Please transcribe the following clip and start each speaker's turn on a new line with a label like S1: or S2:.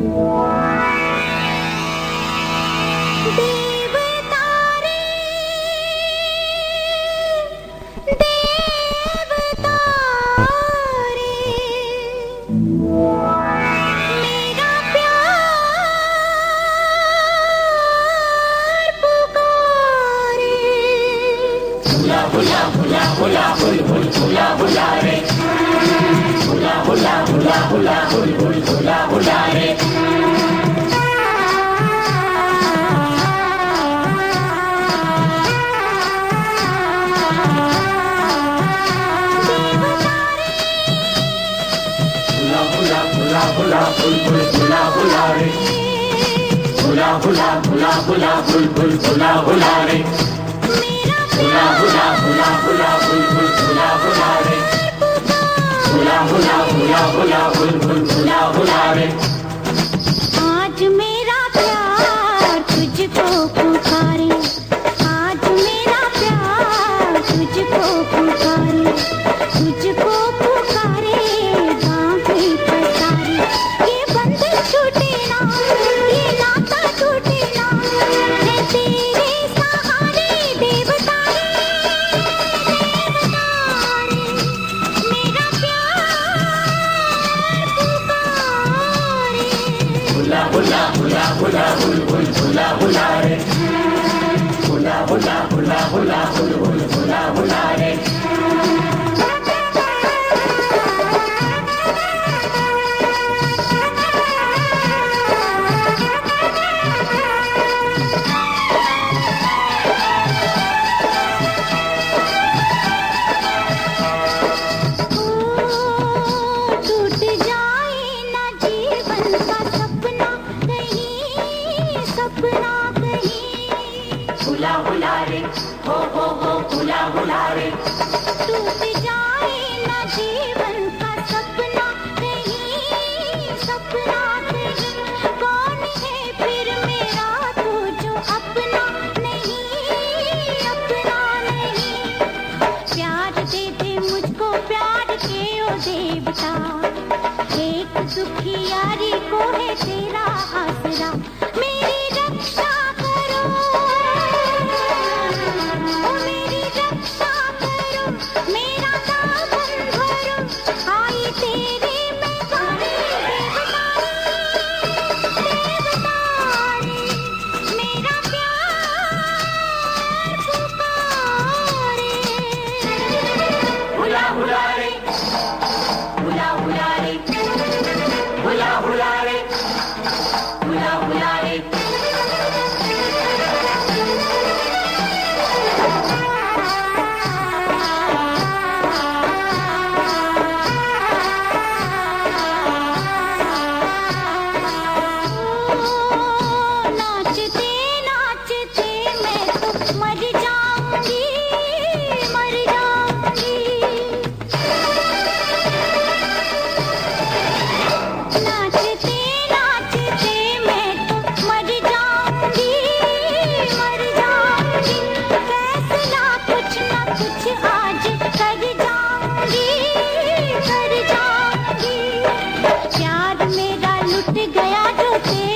S1: आज मेरा प्यार तुझको पुकारे, आज मेरा प्यार तुझको पुकारे, तुझको पुकारे बाहें पसारे। ये बंधन छूटे ना, ये नाता टूटे ना, है तेरे सहारे देवतारे, देवतारे। मेरा प्यार पुकारे।
S2: हुला हुला हुला हुला हुल हुल हुला हुला रे, हुला हुला हुला हुला हुल हुल हुला हुला रे।
S1: टूट जाए ना जीवन का सपना कहीं, सपना कहीं।
S2: हुला हुला रे, हो हुला हुला रे।
S1: टूट जाए ना जीवन का सपना कहीं, सपना कहीं। कौन है फिर मेरा तू जो अपना नहीं, अपना नहीं। प्यार दे दे मुझको प्यार के ओ देवता, एक दुखी यारी को है तेरा आसरा। मेरी रक्षा करो, ओ मेरी रक्षा करो, मेरा दामन भरो। आई तेरे मैं गाने देवतारे, देवतारे। मेरा प्यार पुकारे।
S2: हुला हुला रे, हुला हुला रे, हुला हुला रे, हुला हुला रे।
S1: नाचते नाचते मैं तो मर जाऊंगी, मर जाऊंगी। नाचते नाचते मैं तो मर जाऊंगी, मर जाऊंगी। फैसला कुछ ना कुछ आज कर जाऊंगी, कर जाऊंगी। प्यार मेरा लुट गया जो तेरे